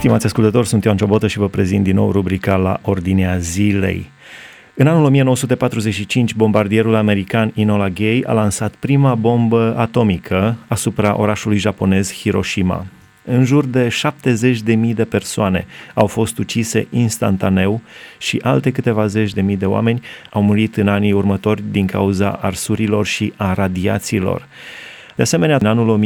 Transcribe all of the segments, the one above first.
Stimați ascultători, sunt Ioan Ciobotă și vă prezint din nou rubrica La Ordinea Zilei. În anul 1945, bombardierul american Enola Gay a lansat prima bombă atomică asupra orașului japonez Hiroshima. În jur de 70.000 de persoane au fost ucise instantaneu și alte câteva zeci de mii de oameni au murit în anii următori din cauza arsurilor și a radiațiilor. De asemenea, în anul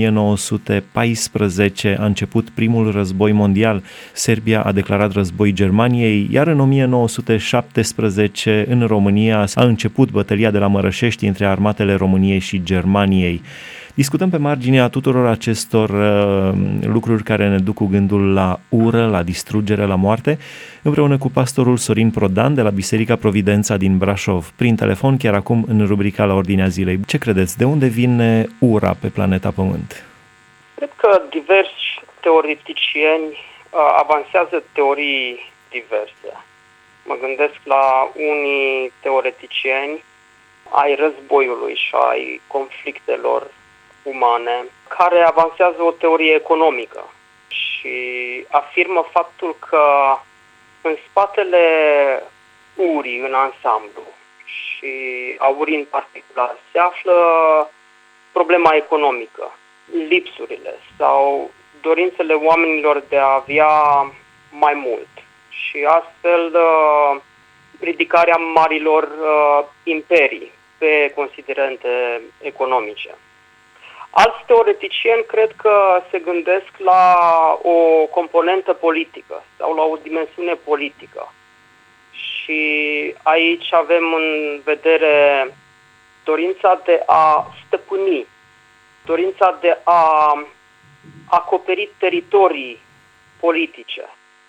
1914 a început primul război mondial. Serbia a declarat război Germaniei, iar în 1917 în România a început bătălia de la Mărășești între armatele României și Germaniei. Discutăm pe marginea tuturor acestor lucruri care ne duc cu gândul la ură, la distrugere, la moarte, împreună cu pastorul Sorin Prodan de la Biserica Providența din Brașov, prin telefon chiar acum în rubrica La Ordinea Zilei. Ce credeți? De unde vine ura pe planeta Pământ? Cred că diversi teoreticieni avansează teorii diverse. Mă gândesc la unii teoreticieni ai războiului și ai conflictelor umane, care avansează o teorie economică și afirmă faptul că în spatele urii în ansamblu și a urii în particular se află problema economică, lipsurile sau dorințele oamenilor de a avea mai mult și astfel ridicarea marilor imperii pe considerente economice. Alți teoreticieni cred că se gândesc la o componentă politică sau la o dimensiune politică. Și aici avem în vedere dorința de a stăpâni, dorința de a acoperi teritorii politice.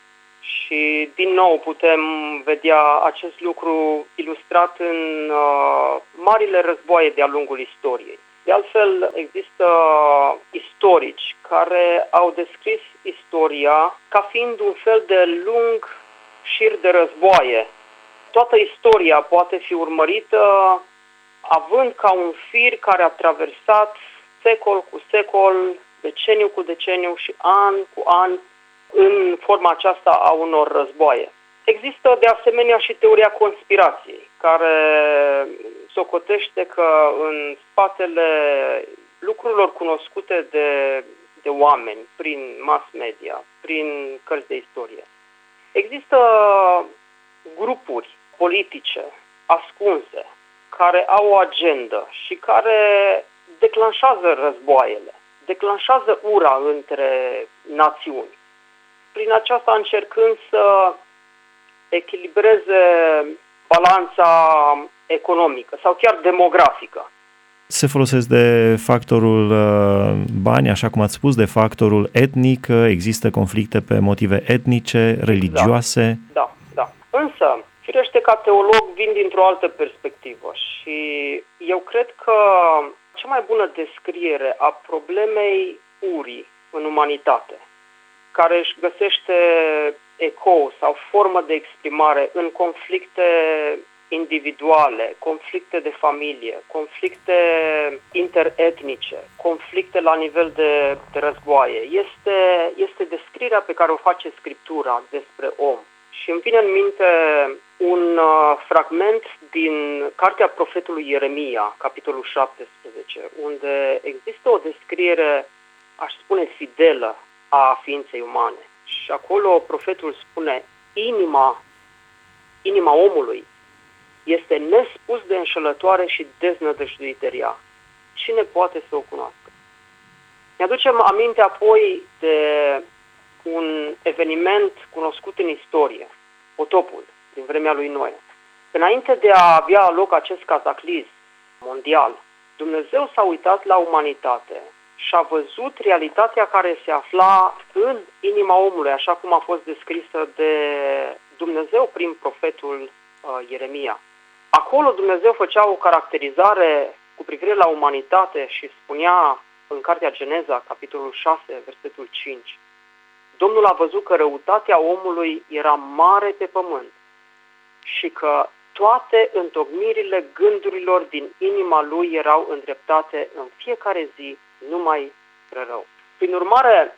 Și din nou putem vedea acest lucru ilustrat în marile războaie de-a lungul istoriei. De altfel, există istorici care au descris istoria ca fiind un fel de lung șir de războaie. Toată istoria poate fi urmărită având ca un fir care a traversat secol cu secol, deceniu cu deceniu și an cu an în forma aceasta a unor războaie. Există de asemenea și teoria conspirației, care socotește că în spatele lucrurilor cunoscute de oameni prin mass media, prin cărți de istorie, există grupuri politice ascunse care au o agendă și care declanșează războaiele, declanșează ura între națiuni, prin aceasta încercând să echilibreze balanța economică sau chiar demografică. Se folosesc de factorul bani, așa cum ați spus, de factorul etnic, există conflicte pe motive etnice, religioase. Da. Însă, firește, ca teolog vin dintr-o altă perspectivă și eu cred că cea mai bună descriere a problemei urii în umanitate, care își găsește ecou sau formă de exprimare în conflicte individuale, conflicte de familie, conflicte interetnice, conflicte la nivel de războaie. Este descrierea pe care o face Scriptura despre om. Și îmi vine în minte un fragment din cartea profetului Ieremia, capitolul 17, unde există o descriere, aș spune, fidelă a ființei umane. Și acolo profetul spune: inima omului este nespus de înșelătoare și deznădăjduită rea. Cine poate să o cunoască? Ne aducem aminte apoi de un eveniment cunoscut în istorie, potopul din vremea lui Noe. Înainte de a avea loc acest cataclism mondial, Dumnezeu s-a uitat la umanitate și a văzut realitatea care se afla în inima omului, așa cum a fost descrisă de Dumnezeu prin profetul Ieremia. Acolo Dumnezeu făcea o caracterizare cu privire la umanitate și spunea în cartea Geneza, capitolul 6, versetul 5: Domnul a văzut că răutatea omului era mare pe pământ și că toate întocmirile gândurilor din inima lui erau îndreptate în fiecare zi numai spre rău. Prin urmare,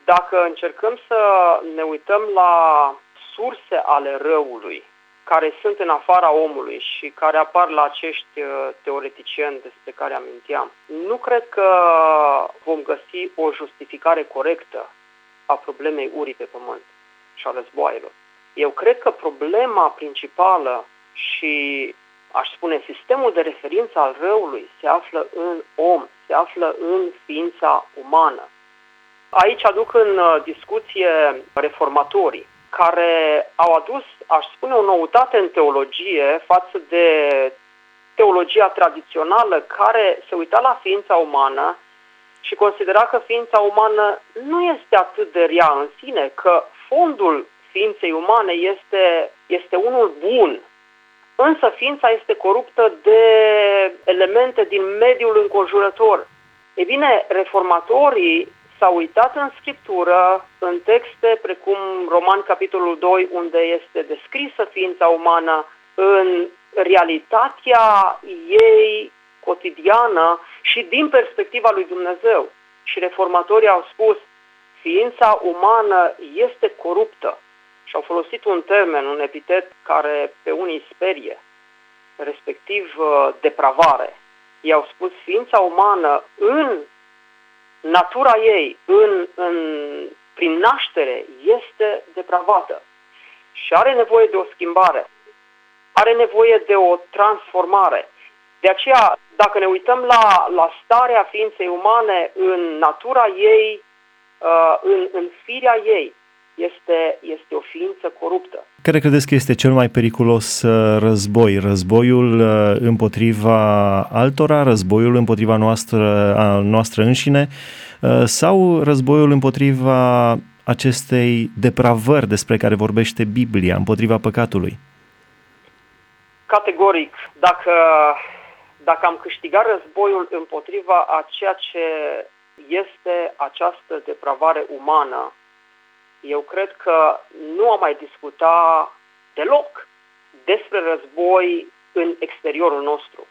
Dacă încercăm să ne uităm la surse ale răului, care sunt în afara omului și care apar la acești teoreticieni despre care aminteam, nu cred că vom găsi o justificare corectă a problemei urii pe pământ și a războaielor. Eu cred că problema principală și, aș spune, sistemul de referință al răului se află în om, se află în ființa umană. Aici aduc în discuție reformatorii, care au adus, aș spune, o noutate în teologie față de teologia tradițională, care se uita la ființa umană și considera că ființa umană nu este atât de rea în sine, că fondul ființei umane este unul bun, însă ființa este coruptă de elemente din mediul înconjurător. Ei bine, reformatorii s-au uitat în Scriptură, în texte precum Romani capitolul 2, unde este descrisă ființa umană în realitatea ei cotidiană și din perspectiva lui Dumnezeu. Și reformatorii au spus, ființa umană este coruptă. Și au folosit un termen, un epitet care pe unii sperie, respectiv depravare. Ei au spus, ființa umană în natura ei, prin naștere, este depravată și are nevoie de o schimbare, are nevoie de o transformare. De aceea, dacă ne uităm la starea ființei umane în natura ei, în firea ei, este o ființă coruptă. Care credeți că este cel mai periculos război? Războiul împotriva altora, războiul împotriva noastră înșine sau războiul împotriva acestei depravări despre care vorbește Biblia, împotriva păcatului? Categoric, dacă am câștigat războiul împotriva a ceea ce este această depravare umană, eu cred că nu am mai discuta deloc despre război în exteriorul nostru.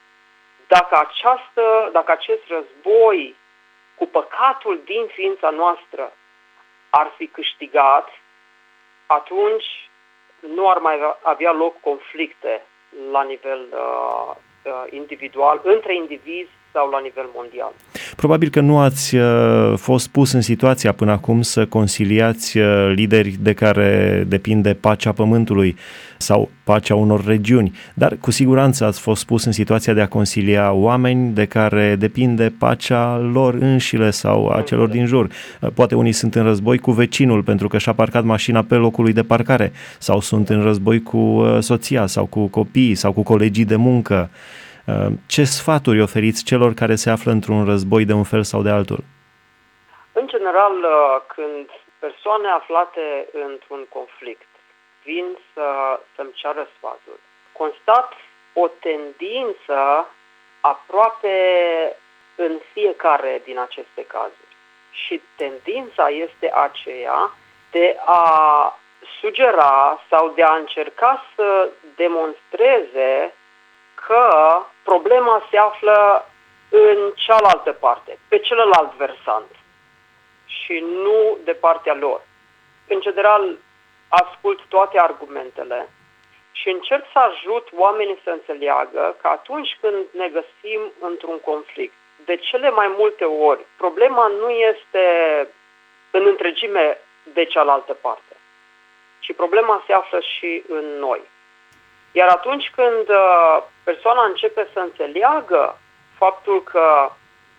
Dacă acest război cu păcatul din ființa noastră ar fi câștigat, atunci nu ar mai avea loc conflicte la nivel individual, între indivizi sau la nivel mondial. Probabil că nu ați fost pus în situația până acum să conciliați lideri de care depinde pacea pământului sau pacea unor regiuni, dar cu siguranță ați fost pus în situația de a consilia oameni de care depinde pacea lor înșile sau a celor din jur. Poate unii sunt în război cu vecinul pentru că și-a parcat mașina pe locul lui de parcare sau sunt în război cu soția sau cu copiii sau cu colegii de muncă. Ce sfaturi oferiți celor care se află într-un război de un fel sau de altul? În general, când persoane aflate într-un conflict vin să-mi ceară sfaturi, constat o tendință aproape în fiecare din aceste cazuri. Și tendința este aceea de a sugera sau de a încerca să demonstreze că problema se află în cealaltă parte, pe celălalt versant și nu de partea lor. În general, ascult toate argumentele și încerc să ajut oamenii să înțeleagă că atunci când ne găsim într-un conflict, de cele mai multe ori, problema nu este în întregime de cealaltă parte, ci problema se află și în noi. Iar atunci când persoana începe să înțeleagă faptul că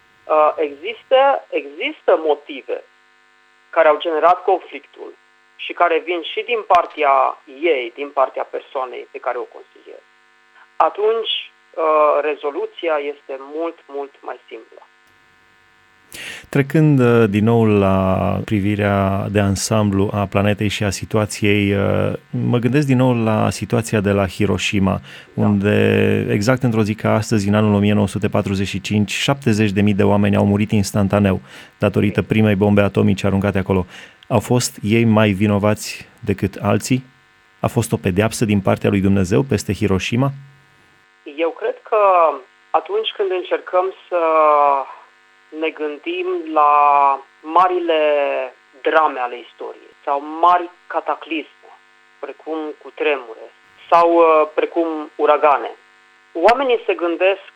există motive care au generat conflictul și care vin și din partea ei, din partea persoanei pe care o consiliez, atunci rezoluția este mult, mult mai simplă. Trecând din nou la privirea de ansamblu a planetei și a situației, mă gândesc din nou la situația de la Hiroshima, unde exact într-o zi ca astăzi, în anul 1945, 70.000 de oameni au murit instantaneu datorită primei bombe atomice aruncate acolo. Au fost ei mai vinovați decât alții? A fost o pedeapsă din partea lui Dumnezeu peste Hiroshima? Eu cred că atunci când încercăm să ne gândim la marile drame ale istoriei sau mari cataclisme, precum cutremure sau precum uragane, oamenii se gândesc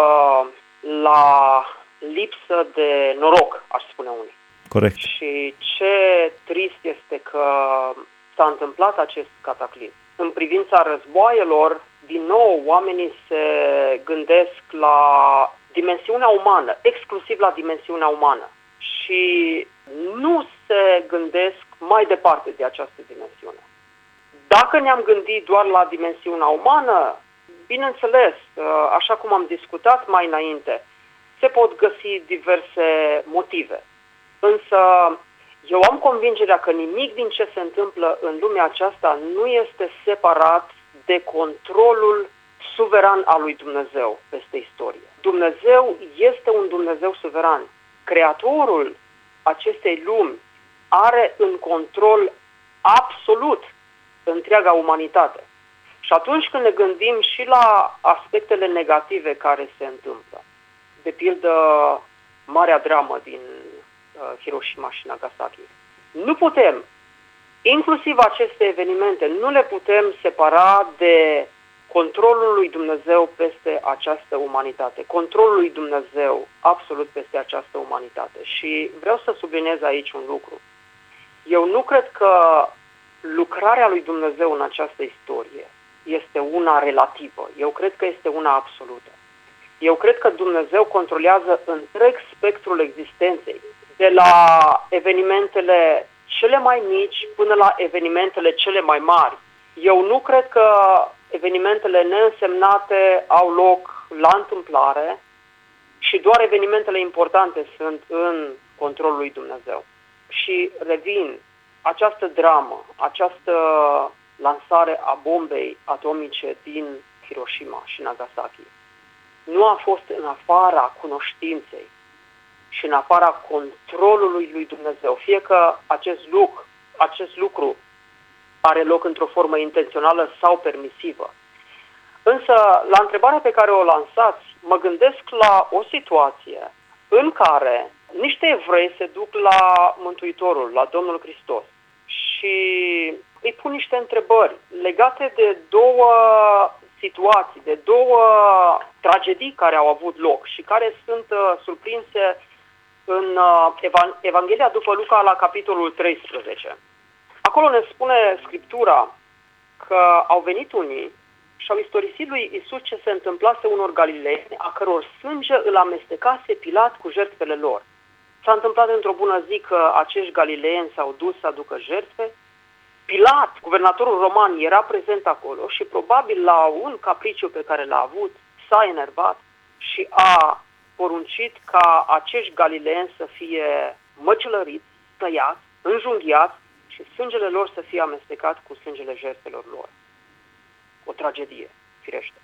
la lipsă de noroc, aș spune unii. Corect. Și ce trist este că s-a întâmplat acest cataclism. În privința războaielor, din nou, oamenii se gândesc la dimensiunea umană, exclusiv la dimensiunea umană. Și nu se gândesc mai departe de această dimensiune. Dacă ne-am gândit doar la dimensiunea umană, bineînțeles, așa cum am discutat mai înainte, se pot găsi diverse motive. Însă eu am convingerea că nimic din ce se întâmplă în lumea aceasta nu este separat de controlul suveran al lui Dumnezeu peste istorie. Dumnezeu este un Dumnezeu suveran. Creatorul acestei lumi are în control absolut întreaga umanitate. Și atunci când ne gândim și la aspectele negative care se întâmplă, de pildă marea dramă din Hiroshima și Nagasaki, nu putem, inclusiv aceste evenimente, nu le putem separa de controlul lui Dumnezeu peste această umanitate, controlul lui Dumnezeu absolut peste această umanitate. Și vreau să subliniez aici un lucru. Eu nu cred că lucrarea lui Dumnezeu în această istorie este una relativă. Eu cred că este una absolută. Eu cred că Dumnezeu controlează întreg spectrul existenței, de la evenimentele cele mai mici până la evenimentele cele mai mari. Eu nu cred că evenimentele neînsemnate au loc la întâmplare și doar evenimentele importante sunt în controlul lui Dumnezeu. Și revin, această dramă, această lansare a bombei atomice din Hiroshima și Nagasaki nu a fost în afara cunoștinței și în afara controlului lui Dumnezeu. Fie că acest lucru are loc într-o formă intențională sau permisivă. Însă, la întrebarea pe care o lansați, mă gândesc la o situație în care niște evrei se duc la Mântuitorul, la Domnul Hristos și îi pun niște întrebări legate de două situații, de două tragedii care au avut loc și care sunt surprinse în Evanghelia după Luca la capitolul 13. Acolo ne spune Scriptura că au venit unii și au istorisit lui Iisus ce se întâmplase unor galileeni, a căror sânge îl amestecase Pilat cu jertfele lor. S-a întâmplat într-o bună zi că acești galileeni s-au dus să aducă jertfe. Pilat, guvernatorul roman, era prezent acolo și probabil la un capriciu pe care l-a avut s-a enervat și a poruncit ca acești galileeni să fie măcelăriți, tăiați, înjunghiați și sângele lor să fie amestecat cu sângele jertfelor lor. O tragedie, firește.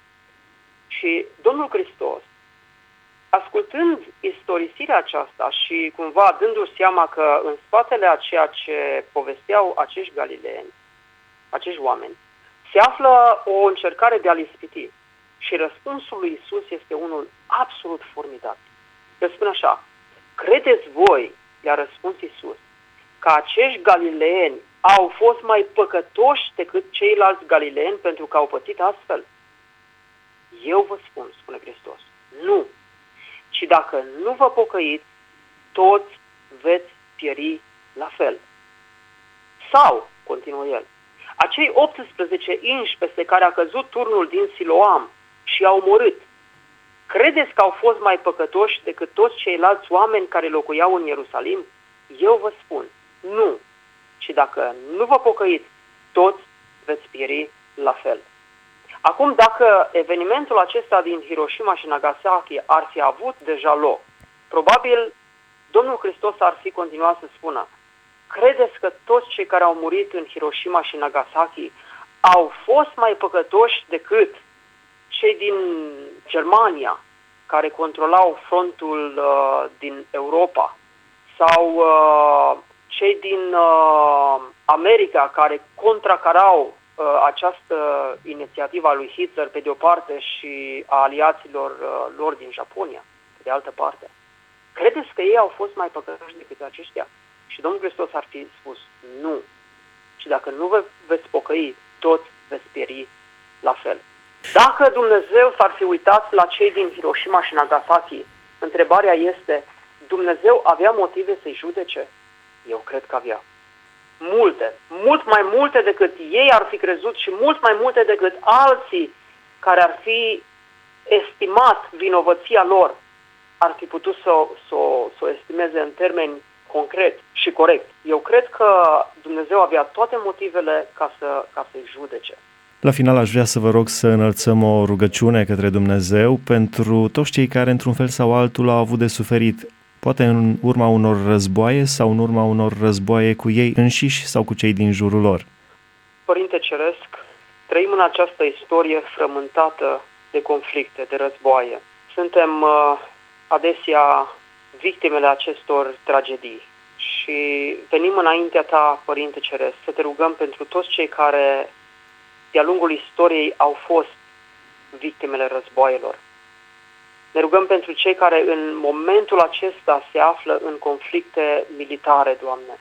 Și Domnul Hristos, ascultând istorisirea aceasta și cumva dându-și seama că în spatele a ceea ce povesteau acești galileeni, acești oameni, se află o încercare de a-l ispiti. Și răspunsul lui Iisus este unul absolut formidabil. El spune așa: credeți voi, i-a răspuns Iisus, că acești galileeni au fost mai păcătoși decât ceilalți galileeni pentru că au pățit astfel? Eu vă spun, spune Hristos, nu. Ci dacă nu vă pocăiți, toți veți pieri la fel. Sau, continuă el, acei 18 inși peste care a căzut turnul din Siloam și i-au omorât, credeți că au fost mai păcătoși decât toți ceilalți oameni care locuiau în Ierusalim? Eu vă spun, nu. Și dacă nu vă pocăiți, toți veți pieri la fel. Acum, dacă evenimentul acesta din Hiroshima și Nagasaki ar fi avut deja loc, probabil Domnul Hristos ar fi continuat să spună: credeți că toți cei care au murit în Hiroshima și Nagasaki au fost mai păcătoși decât cei din Germania, care controlau frontul din Europa, sau cei din America care contracarau această inițiativă a lui Hitler pe de o parte și a aliaților lor din Japonia pe de altă parte? Credeți că ei au fost mai păcătoși decât aceștia? Și Domnul Hristos ar fi spus, nu. Și dacă nu vă veți pocăi, toți veți pieri la fel. Dacă Dumnezeu s-ar fi uitat la cei din Hiroshima și Nagasaki, întrebarea este, Dumnezeu avea motive să-i judece? Eu cred că avea. Multe, mult mai multe decât ei ar fi crezut și mult mai multe decât alții care ar fi estimat vinovăția lor, ar fi putut să o estimeze în termeni concret și corect. Eu cred că Dumnezeu avea toate motivele ca să-i judece. La final aș vrea să vă rog să înălțăm o rugăciune către Dumnezeu pentru toți cei care într-un fel sau altul au avut de suferit, poate în urma unor războaie sau în urma unor războaie cu ei înșiși sau cu cei din jurul lor. Părinte Ceresc, trăim în această istorie frământată de conflicte, de războaie. Suntem adesea victimele acestor tragedii și venim înaintea ta, Părinte Ceresc, să te rugăm pentru toți cei care de-a lungul istoriei au fost victimele războaielor. Ne rugăm pentru cei care în momentul acesta se află în conflicte militare, Doamne,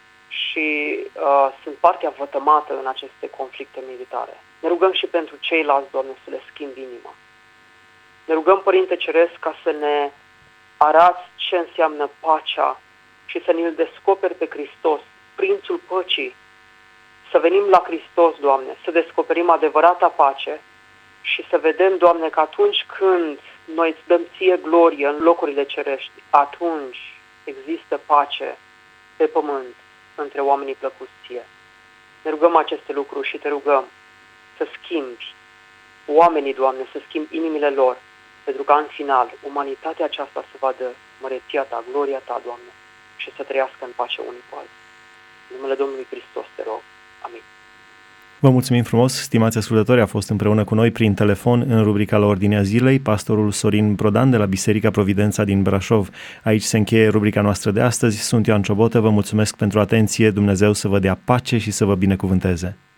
și sunt partea vătămată în aceste conflicte militare. Ne rugăm și pentru ceilalți, Doamne, să le schimbi inima. Ne rugăm, Părinte Ceresc, ca să ne arăți ce înseamnă pacea și să ne-L descoperi pe Hristos, Prințul Păcii, să venim la Hristos, Doamne, să descoperim adevărata pace și să vedem, Doamne, că atunci când noi îți dăm ție glorie în locurile cerești, atunci există pace pe pământ între oamenii plăcuți ție. Ne rugăm aceste lucruri și te rugăm să schimbi oamenii, Doamne, să schimbi inimile lor, pentru că în final umanitatea aceasta să vadă măreția ta, gloria ta, Doamne, și să trăiască în pace unii cu alții. În numele Domnului Hristos te rog. Amin. Vă mulțumim frumos, stimați ascultători, a fost împreună cu noi prin telefon în rubrica La Ordinea Zilei pastorul Sorin Prodan de la Biserica Providența din Brașov. Aici se încheie rubrica noastră de astăzi. Sunt Ioan Ciobotă, vă mulțumesc pentru atenție, Dumnezeu să vă dea pace și să vă binecuvânteze.